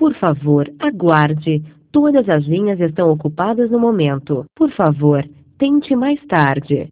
Por favor, aguarde. Todas as linhas estão ocupadas no momento. Por favor, tente mais tarde.